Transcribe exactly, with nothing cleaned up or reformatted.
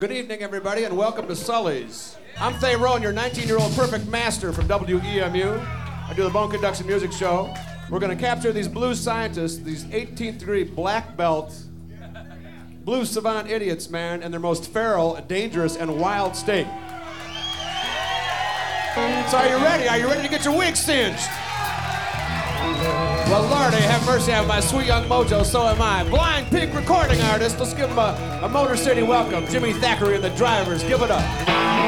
Good evening, everybody, and welcome to Sully's. I'm Thay Rowan, your nineteen-year-old perfect master from W E M U. I do the Bone Conduction Music Show. We're going to capture these blues scientists, these eighteenth degree black belt blues savant idiots, man, in their most feral, dangerous, and wild state. So are you ready? Are you ready to get your wig singed? Well, Lordy, have mercy on my sweet young mojo, so am I. Blind Pig recording artist. Let's give him a, a Motor City welcome. Jimmy Thackeray and the Drivers. Give it up.